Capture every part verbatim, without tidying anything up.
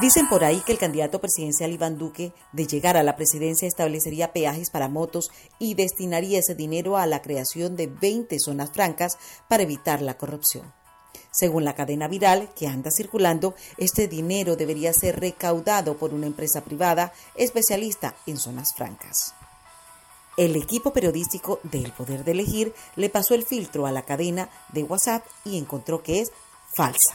Dicen por ahí que el candidato presidencial Iván Duque, de llegar a la presidencia, establecería peajes para motos y destinaría ese dinero a la creación de veinte zonas francas para evitar la corrupción. Según la cadena viral que anda circulando, este dinero debería ser recaudado por una empresa privada especialista en zonas francas. El equipo periodístico de El Poder de Elegir le pasó el filtro a la cadena de WhatsApp y encontró que es falsa.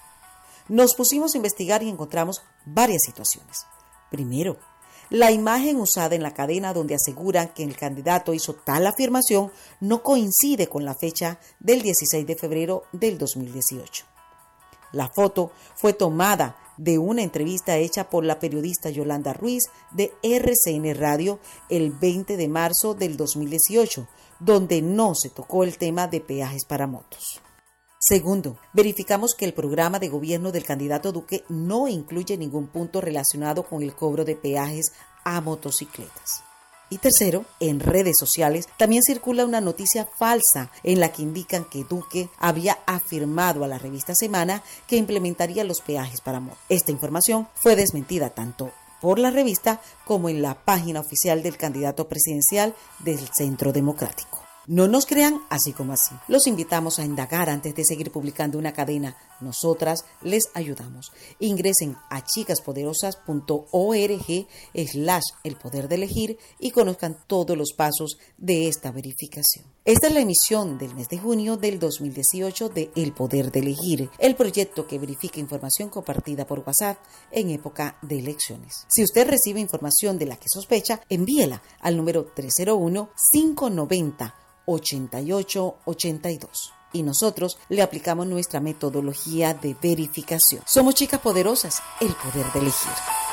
Nos pusimos a investigar y encontramos varias situaciones. Primero, la imagen usada en la cadena donde aseguran que el candidato hizo tal afirmación no coincide con la fecha del dieciséis de febrero del dos mil dieciocho. La foto fue tomada de una entrevista hecha por la periodista Yolanda Ruiz de R C N Radio el veinte de marzo del dos mil dieciocho, donde no se tocó el tema de peajes para motos. Segundo, verificamos que el programa de gobierno del candidato Duque no incluye ningún punto relacionado con el cobro de peajes a motocicletas. Y tercero, en redes sociales también circula una noticia falsa en la que indican que Duque había afirmado a la revista Semana que implementaría los peajes para motos. Esta información fue desmentida tanto por la revista como en la página oficial del candidato presidencial del Centro Democrático. No nos crean así como así. Los invitamos a indagar antes de seguir publicando una cadena. Nosotras les ayudamos. Ingresen a chicaspoderosas punto org slash el poder de elegir y conozcan todos los pasos de esta verificación. Esta es la emisión del mes de junio del dos mil dieciocho de El Poder de Elegir, el proyecto que verifica información compartida por WhatsApp en época de elecciones. Si usted recibe información de la que sospecha, envíela al número tres cero uno, cinco nueve cero, ochenta y ocho ochenta y dos y nosotros le aplicamos nuestra metodología de verificación. Somos Chicas Poderosas, el poder de elegir.